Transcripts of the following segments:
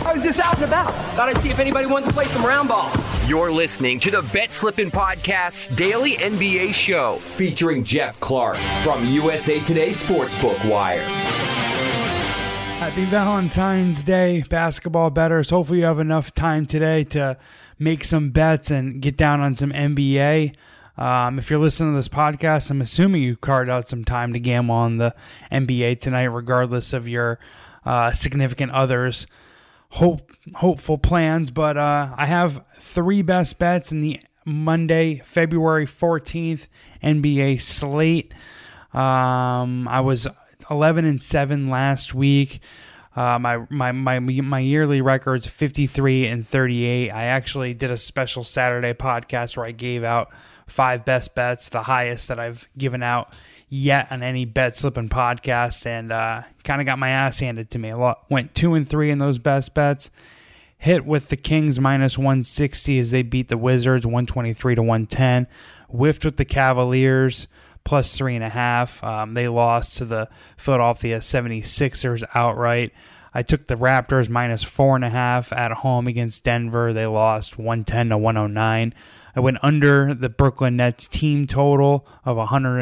I was just out and about. Thought I'd see if anybody wanted to play some round ball. You're listening to the Bet Slippin' Podcast's daily NBA show, featuring Jeff Clark from USA Today Sportsbook Wire. Happy Valentine's Day, basketball bettors. Hopefully you have enough time today to make some bets and get down on some NBA. If you're listening to this podcast, I'm assuming you carved out some time to gamble on the NBA tonight, regardless of your significant others' hopeful plans. But I have three best bets in the Monday, February 14th NBA slate. I was 11-7 last week. My yearly record's 53-38. I actually did a special Saturday podcast where I gave out 5 best bets, the highest that I've given out yet on any Bet Slippin' podcast, and kind of got my ass handed to me. Went 2-3 in those best bets. Hit with the Kings minus 160 as they beat the Wizards 123-110. Whiffed with the Cavaliers plus 3.5. They lost to the Philadelphia 76ers outright. I took the Raptors minus 4.5 at home against Denver. They lost 110-109. I went under the Brooklyn Nets team total of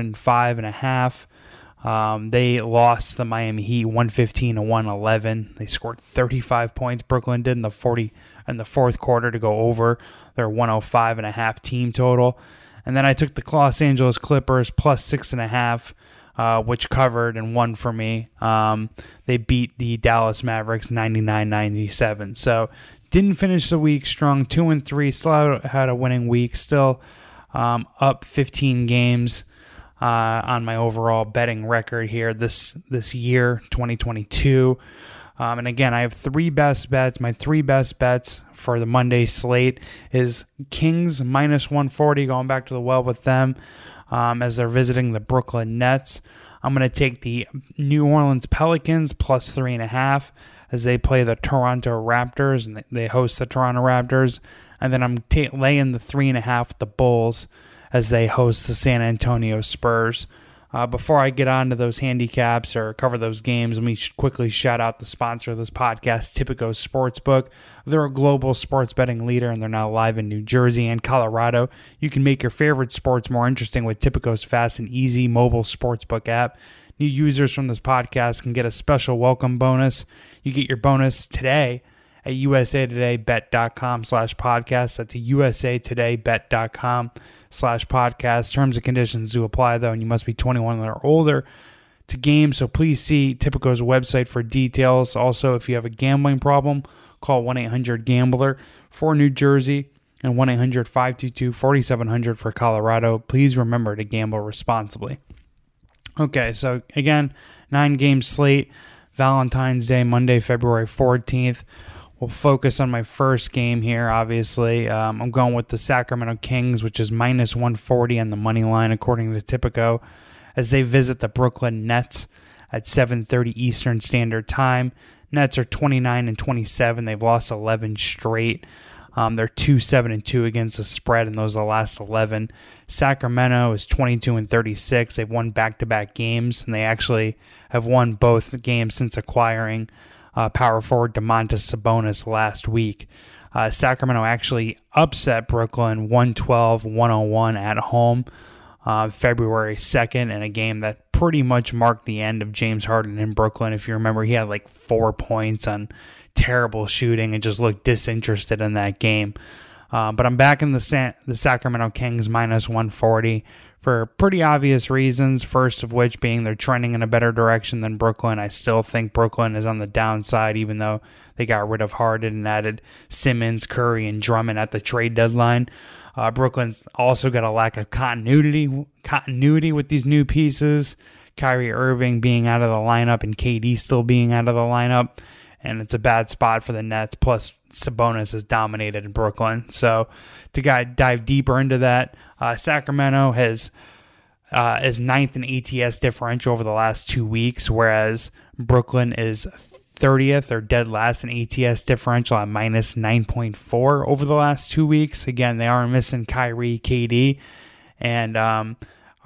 105.5. They lost to the Miami Heat 115-111. They scored 35 points. Brooklyn did in the fourth quarter to go over their 105.5 team total. And then I took the Los Angeles Clippers plus 6.5, which covered and won for me. They beat the Dallas Mavericks 99-97. So didn't finish the week strong, 2-3. Still had a winning week. Still up 15 games on my overall betting record here this year, 2022. And again, I have 3 best bets. My 3 best bets for the Monday slate is Kings minus 140, going back to the well with them as they're visiting the Brooklyn Nets. I'm going to take the New Orleans Pelicans plus 3.5 as they play the Toronto Raptors, and they host the Toronto Raptors. And then I'm laying the 3.5 with the Bulls as they host the San Antonio Spurs. Before I get on to those handicaps or cover those games, let me quickly shout out the sponsor of this podcast, Tipico Sportsbook. They're a global sports betting leader, and they're now live in New Jersey and Colorado. You can make your favorite sports more interesting with Tipico's fast and easy mobile sportsbook app. New users from this podcast can get a special welcome bonus. You get your bonus today at usatodaybet.com/podcast. That's usatodaybet.com/podcast. Terms and conditions do apply, though, and you must be 21 or older to game. So please see Tipico's website for details. Also, if you have a gambling problem, call 1-800-GAMBLER for New Jersey and 1-800-522-4700 for Colorado. Please remember to gamble responsibly. Okay, so again, 9-game slate, Valentine's Day, Monday, February 14th. We'll focus on my first game here, obviously. I'm going with the Sacramento Kings, which is minus 140 on the money line, according to Tipico, as they visit the Brooklyn Nets at 7:30 Eastern Standard Time. Nets are 29-27. They've lost 11 straight. They're 2-7-2 against the spread, and those are the last 11. Sacramento is 22-36. They've won back-to-back games, and they actually have won both games since acquiring power forward Domantas Sabonis last week. Sacramento actually upset Brooklyn 112-101 at home February 2nd in a game that pretty much marked the end of James Harden in Brooklyn. If you remember, he had like 4 points on terrible shooting and just looked disinterested in that game. But I'm back in the Sacramento Kings minus 140 for pretty obvious reasons, first of which being they're trending in a better direction than Brooklyn. I still think Brooklyn is on the downside, even though they got rid of Harden and added Simmons, Curry, and Drummond at the trade deadline. Brooklyn's also got a lack of continuity with these new pieces, Kyrie Irving being out of the lineup and KD still being out of the lineup. And it's a bad spot for the Nets. Plus, Sabonis has dominated in Brooklyn. So, to dive deeper into that, Sacramento is ninth in ATS differential over the last 2 weeks, whereas Brooklyn is 30th or dead last in ATS differential at minus 9.4 over the last 2 weeks. Again, they are missing Kyrie, KD, and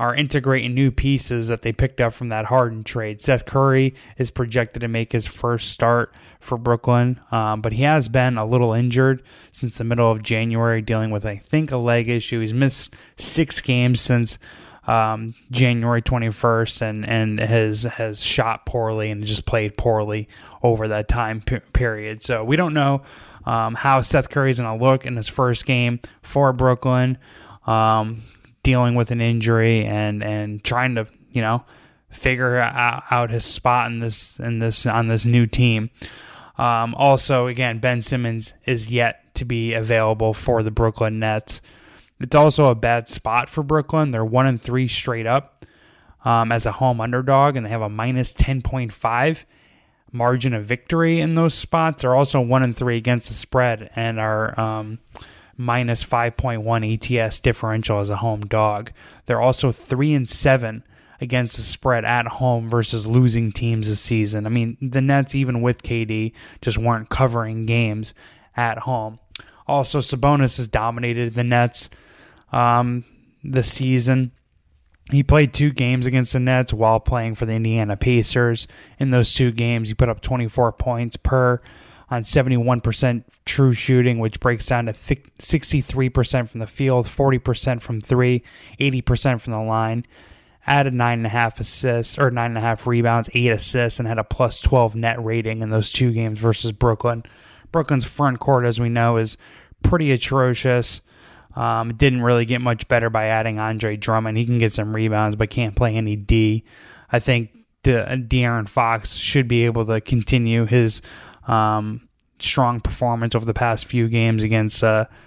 are integrating new pieces that they picked up from that Harden trade. Seth Curry is projected to make his first start for Brooklyn, but he has been a little injured since the middle of January, dealing with, I think, a leg issue. He's missed 6 games since January 21st and has shot poorly and just played poorly over that time period. So we don't know how Seth Curry's going to look in his first game for Brooklyn, dealing with an injury and trying to, figure out his spot on this new team. Also, again, Ben Simmons is yet to be available for the Brooklyn Nets. It's also a bad spot for Brooklyn. They're 1-3 straight up as a home underdog, and they have a minus 10.5 margin of victory in those spots. They're also 1-3 against the spread and are minus 5.1 ATS differential as a home dog. They're also 3-7 against the spread at home versus losing teams this season. I mean, the Nets, even with KD, just weren't covering games at home. Also, Sabonis has dominated the Nets this season. He played 2 games against the Nets while playing for the Indiana Pacers. In those 2 games, he put up 24 points per on 71% true shooting, which breaks down to 63% from the field, 40% from 3, 80% from the line. Added 9.5 assists or 9.5 rebounds, 8 assists, and had a plus 12 net rating in those 2 games versus Brooklyn. Brooklyn's front court, as we know, is pretty atrocious. Didn't really get much better by adding Andre Drummond. He can get some rebounds, but can't play any D. I think De'Aaron Fox should be able to continue his strong performance over the past few games against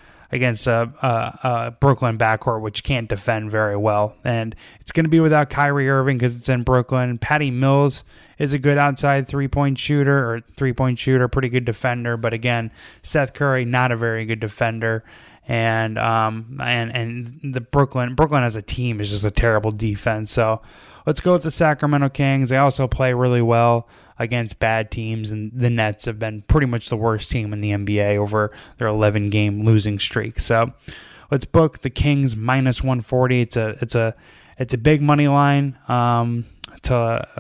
Brooklyn backcourt, which can't defend very well. And it's going to be without Kyrie Irving because it's in Brooklyn. Patty Mills is a good outside three-point shooter, pretty good defender. But again, Seth Curry, not a very good defender. And the Brooklyn as a team is just a terrible defense. So let's go with the Sacramento Kings. They also play really well against bad teams, and the Nets have been pretty much the worst team in the NBA over their 11-game losing streak. So let's book the Kings minus 140. It's a big money line. It's a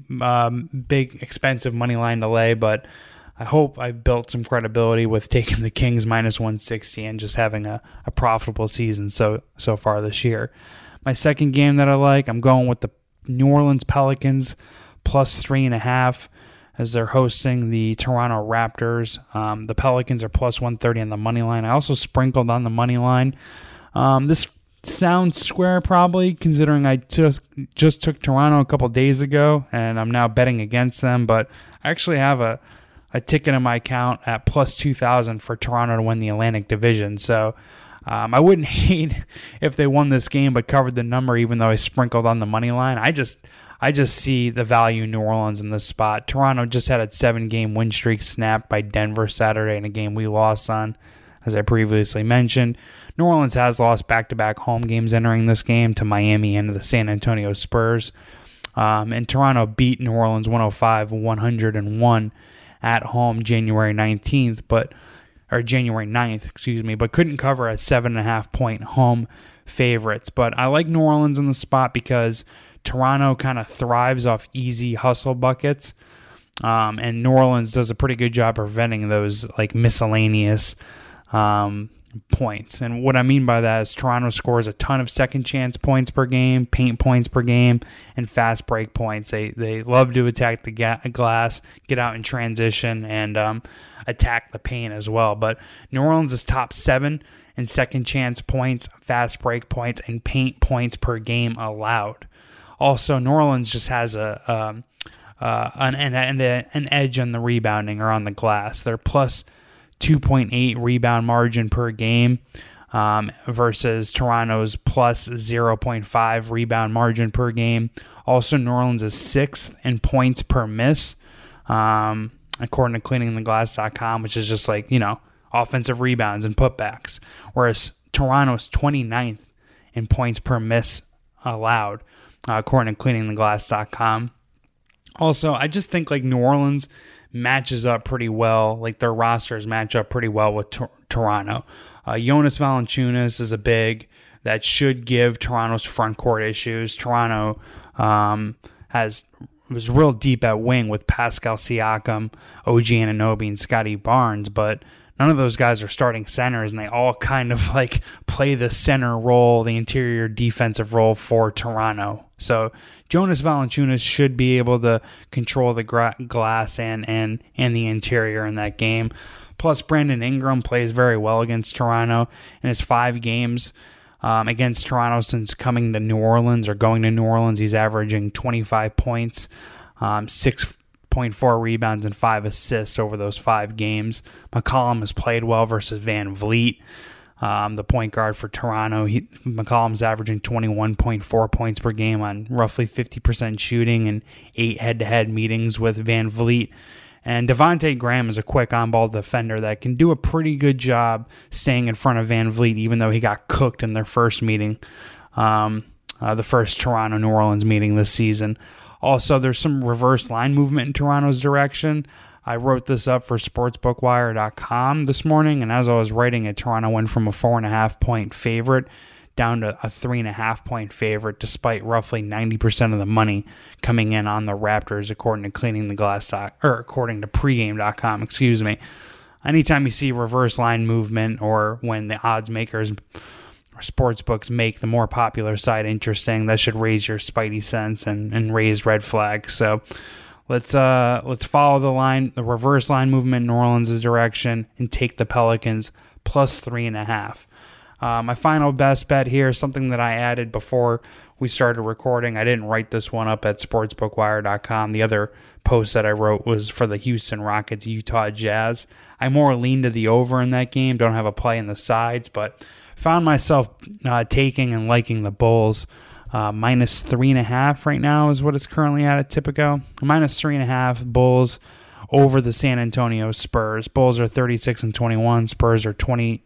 big expensive money line to lay, but I hope I built some credibility with taking the Kings minus 160 and just having a profitable season so far this year. My second game that I like, I'm going with the New Orleans Pelicans plus 3.5 as they're hosting the Toronto Raptors. The Pelicans are plus 130 on the money line. I also sprinkled on the money line. This sounds square probably, considering I just took Toronto a couple days ago and I'm now betting against them, but I actually have a ticket in my account at plus 2,000 for Toronto to win the Atlantic Division. So I wouldn't hate if they won this game but covered the number, even though I sprinkled on the money line. I just see the value in New Orleans in this spot. Toronto just had a 7-game win streak snapped by Denver Saturday in a game we lost on, as I previously mentioned. New Orleans has lost back-to-back home games entering this game to Miami and to the San Antonio Spurs. And Toronto beat New Orleans 105-101 at home January 9th, but couldn't cover a 7.5-point home favorites. But I like New Orleans in the spot because Toronto kind of thrives off easy hustle buckets, and New Orleans does a pretty good job preventing those like miscellaneous points. And what I mean by that is Toronto scores a ton of second chance points per game, paint points per game, and fast break points. They love to attack the glass, get out in transition, and attack the paint as well. But New Orleans is top 7 in second chance points, fast break points, and paint points per game allowed. Also, New Orleans just has an edge on the rebounding or on the glass. They're plus 2.8 rebound margin per game versus Toronto's plus 0.5 rebound margin per game. Also, New Orleans is 6th in points per miss, according to cleaningtheglass.com, which is just like, offensive rebounds and putbacks, whereas Toronto's 29th in points per miss allowed, according to cleaningtheglass.com. Also, I just think like New Orleans matches up pretty well. Like their rosters match up pretty well with Toronto. Jonas Valanciunas is a big. that should give Toronto's front court issues. Toronto was real deep at wing with Pascal Siakam, OG Anunoby, and Scotty Barnes, but none of those guys are starting centers, and they all kind of like play the center role, the interior defensive role for Toronto. So Jonas Valanciunas should be able to control the glass and the interior in that game. Plus, Brandon Ingram plays very well against Toronto in his 5 games. Against Toronto since coming to New Orleans or going to New Orleans. He's averaging 25 points, 6.4 rebounds, and 5 assists over those 5 games. McCollum has played well versus Van Vliet, the point guard for Toronto. McCollum's averaging 21.4 points per game on roughly 50% shooting and 8 head-to-head meetings with Van Vliet. And Devontae Graham is a quick on-ball defender that can do a pretty good job staying in front of Van Vliet, even though he got cooked in their first meeting, the first Toronto-New Orleans meeting this season. Also, there's some reverse line movement in Toronto's direction. I wrote this up for SportsbookWire.com this morning, and as I was writing it, Toronto went from a 4.5-point favorite down to a 3.5-point favorite, despite roughly 90% of the money coming in on the Raptors, according to according to pregame.com. Excuse me. Anytime you see reverse line movement, or when the odds makers or sports books make the more popular side interesting, that should raise your spidey sense and raise red flags. So let's follow the reverse line movement in New Orleans' direction and take the Pelicans plus 3.5. My final best bet here is something that I added before we started recording. I didn't write this one up at sportsbookwire.com. The other post that I wrote was for the Houston Rockets, Utah Jazz. I more lean to the over in that game. Don't have a play in the sides, but found myself taking and liking the Bulls. Minus 3.5 right now is what it's currently at Tipico. Minus 3.5 Bulls over the San Antonio Spurs. Bulls are 36-21. Spurs are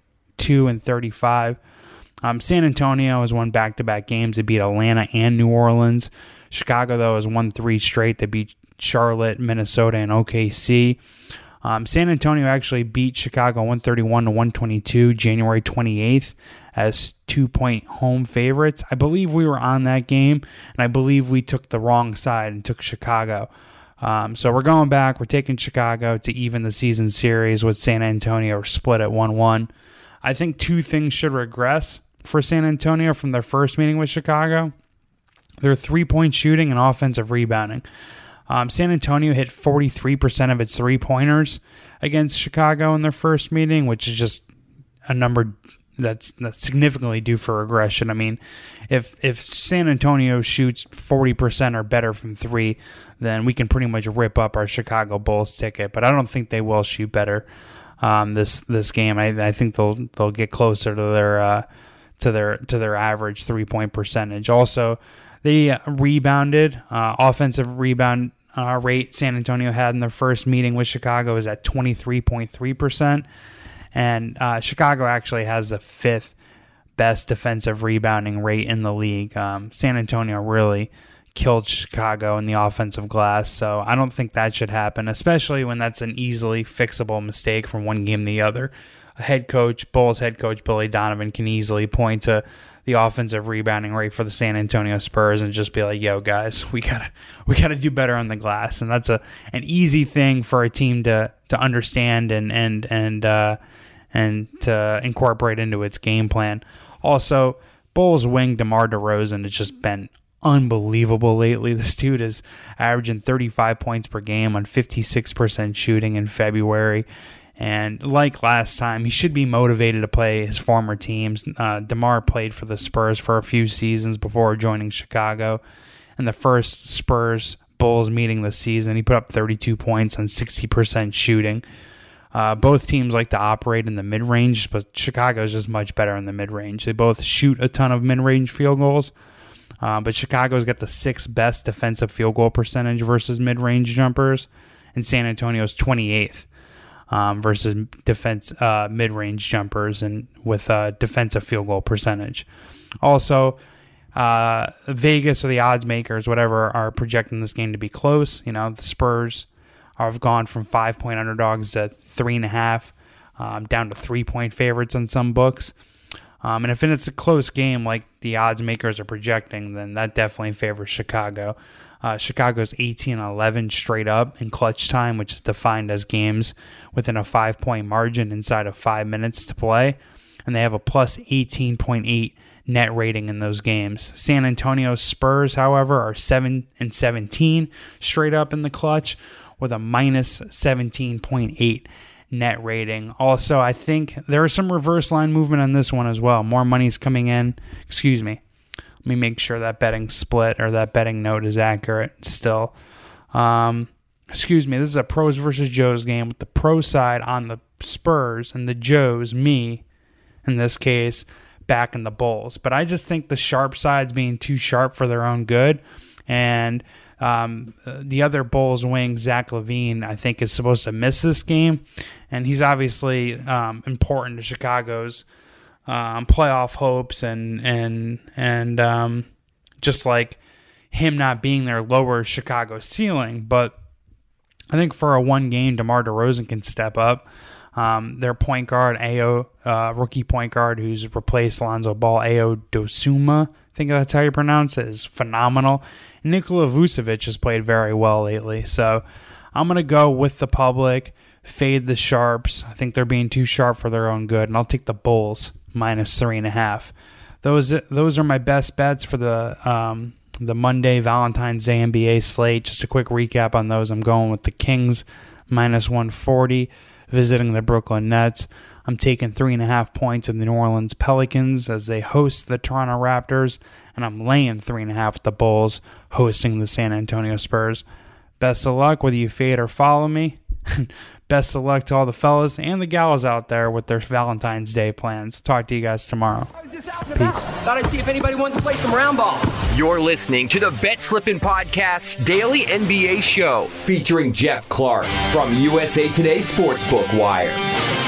22-35. San Antonio has won back-to-back games. They beat Atlanta and New Orleans. Chicago, though, has won 3 straight. They beat Charlotte, Minnesota, and OKC. San Antonio actually beat Chicago 131-122 January 28th as 2-point home favorites. I believe we were on that game, and I believe we took the wrong side and took Chicago. So we're going back. We're taking Chicago to even the season series with San Antonio split at 1-1. I think 2 things should regress for San Antonio from their first meeting with Chicago. Their 3-point shooting and offensive rebounding. San Antonio hit 43% of its 3-pointers against Chicago in their first meeting, which is just a number that's significantly due for regression. I mean, if San Antonio shoots 40% or better from 3, then we can pretty much rip up our Chicago Bulls ticket. But I don't think they will shoot better this game. I think they'll get closer to their average 3-point percentage. Also, they rebounded. Offensive rebound rate San Antonio had in their first meeting with Chicago is at 23.3%. And Chicago actually has the 5th best defensive rebounding rate in the league. San Antonio really killed Chicago in the offensive glass, so I don't think that should happen, especially when that's an easily fixable mistake from one game to the other. Bulls head coach Billy Donovan can easily point to the offensive rebounding rate for the San Antonio Spurs and just be like, "Yo, guys, we gotta do better on the glass." And that's an easy thing for a team to understand and to incorporate into its game plan. Also, Bulls wing DeMar DeRozan has just been unbelievable lately. This dude is averaging 35 points per game on 56% shooting in February. And like last time, he should be motivated to play his former teams. DeMar played for the Spurs for a few seasons before joining Chicago. In the first Spurs-Bulls meeting this season, he put up 32 points on 60% shooting. Both teams like to operate in the mid-range, but Chicago is just much better in the mid-range. They both shoot a ton of mid-range field goals, but Chicago's got the 6th best defensive field goal percentage versus mid-range jumpers, and San Antonio's 28th. Versus mid-range jumpers and with defensive field goal percentage. Also, Vegas or the odds makers, whatever, are projecting this game to be close. You know, the Spurs have gone from 5-point underdogs to 3.5, down to 3-point favorites on some books. And if it's a close game like the odds makers are projecting, then that definitely favors Chicago. Chicago's 18-11 straight up in clutch time, which is defined as games within a 5-point margin inside of 5 minutes to play. And they have a plus 18.8 net rating in those games. San Antonio Spurs, however, are 7-17 straight up in the clutch with a minus 17.8 net rating. Also, I think there is some reverse line movement on this one as well. More money's coming in. Excuse me. Let me make sure that betting split or that betting note is accurate still. Excuse me. This is a pros versus Joes game with the pro side on the Spurs and the Joes, me, in this case, back in the Bulls. But I just think the sharp side's being too sharp for their own good. And the other Bulls wing, Zach LaVine, I think is supposed to miss this game. And he's obviously important to Chicago's playoff hopes and just like him not being there lowers Chicago's ceiling. But I think for a one game, DeMar DeRozan can step up. Their point guard, rookie point guard who's replaced Lonzo Ball, Ayo Dosunmu, I think that's how you pronounce it, is phenomenal. Nikola Vucevic has played very well lately. So I'm going to go with the public, fade the sharps. I think they're being too sharp for their own good, and I'll take the Bulls minus 3.5. Those are my best bets for the Monday Valentine's Day NBA slate. Just a quick recap on those. I'm going with the Kings minus 140, visiting the Brooklyn Nets. I'm taking 3.5 points in the New Orleans Pelicans as they host the Toronto Raptors, and I'm laying 3.5 with the Bulls hosting the San Antonio Spurs. Best of luck whether you fade or follow me. Best of luck to all the fellas and the gals out there with their Valentine's Day plans. Talk to you guys tomorrow. Peace. Thought I'd see if anybody wanted to play some round ball. You're listening to the Bet Slippin' Podcast's daily NBA show featuring Jeff Clark from USA Today Sportsbook Wire.